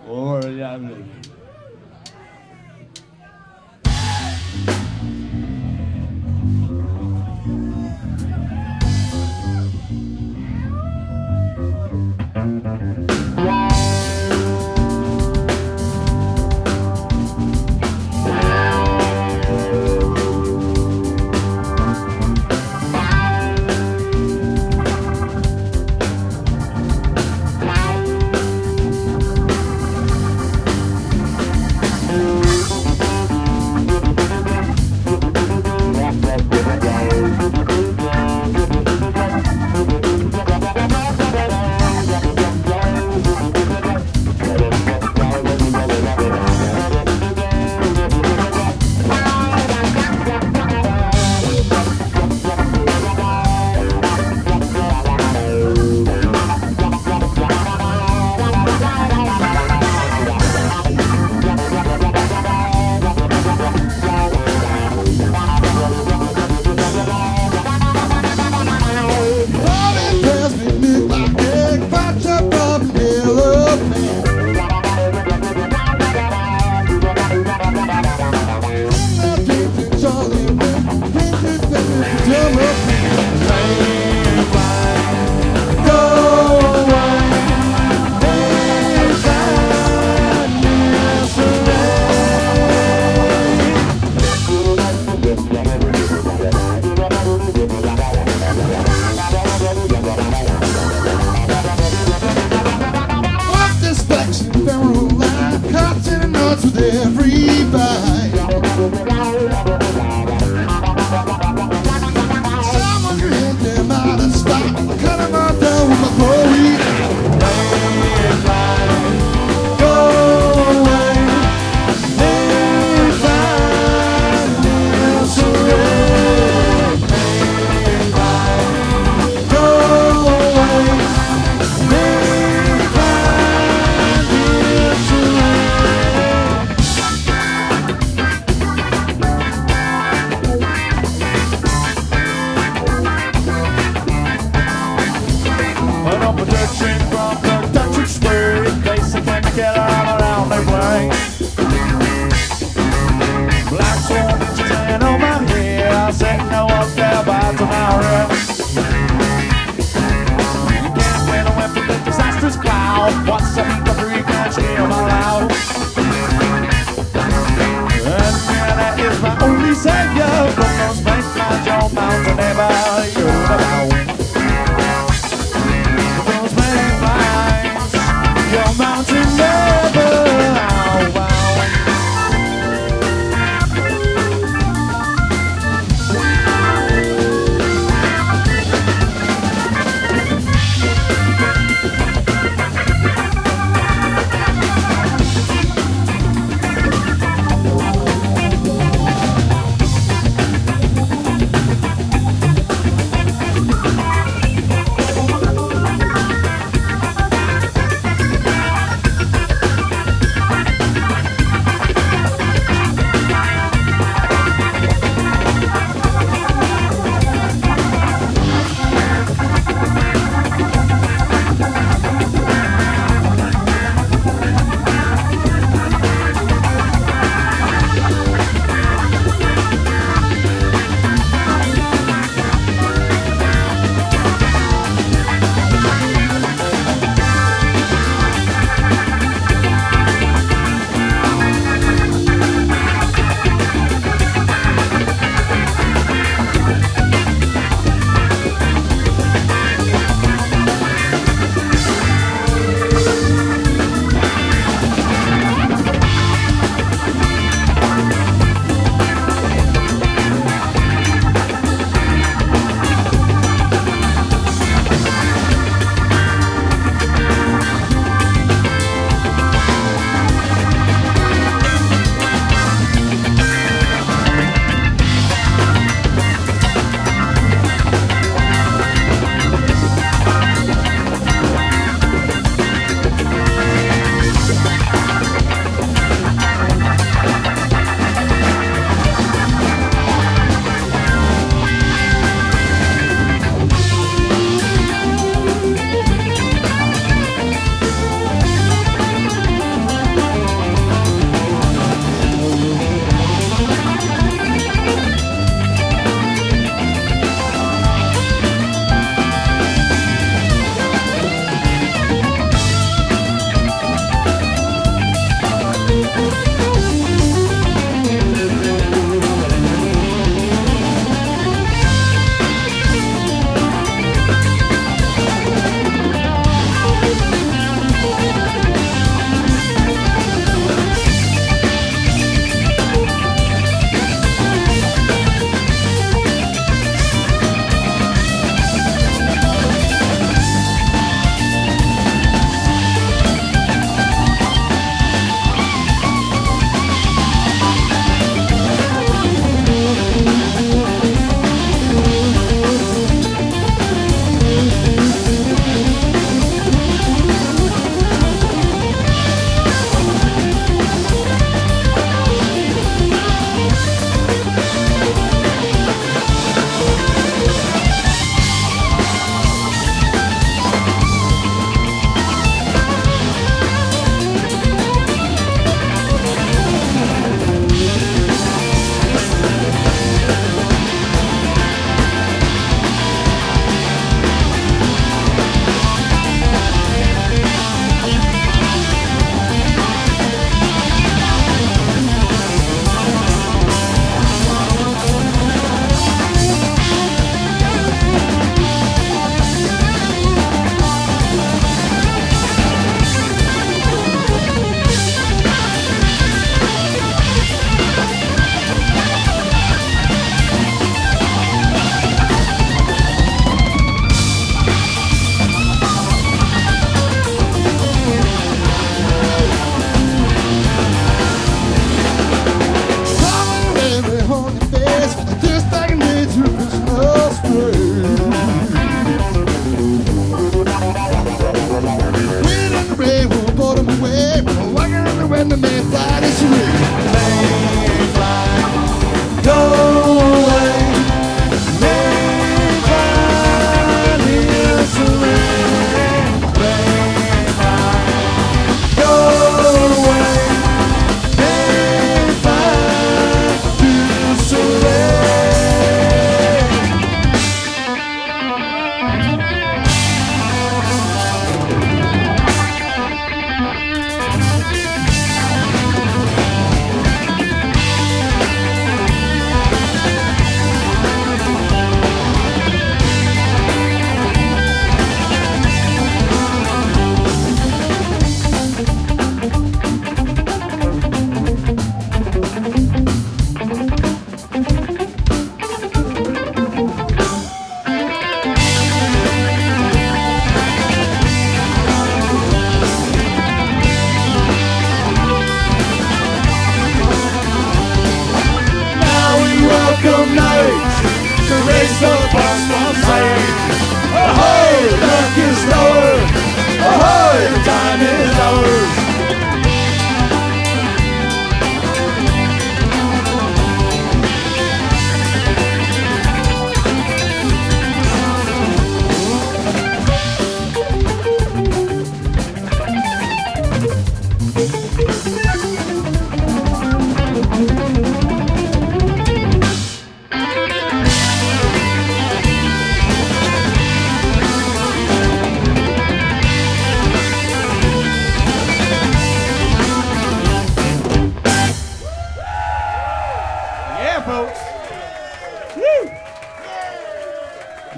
Oriana.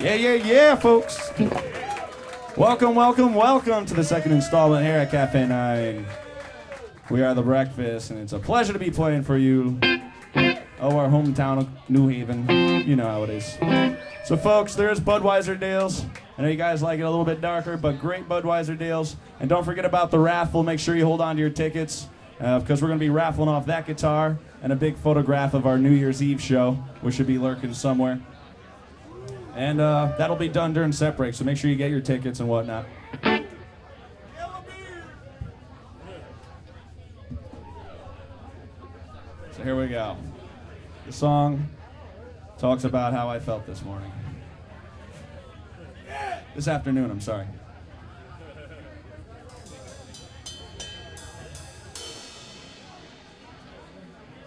Yeah, folks. Welcome to the second installment here at Cafe 9. We are The Breakfast, and it's a pleasure to be playing for you. Oh, our hometown of New Haven. You know how it is. So, folks, there's Budweiser deals. I know you guys like it a little bit darker, but great Budweiser deals. And don't forget about the raffle. Make sure you hold on to your tickets, because we're going to be raffling off that guitar and a big photograph of our New Year's Eve show, which should be lurking somewhere. And that'll be done during set break, so make sure you get your tickets and whatnot. So here we go. The song talks about how I felt this morning. This afternoon, I'm sorry.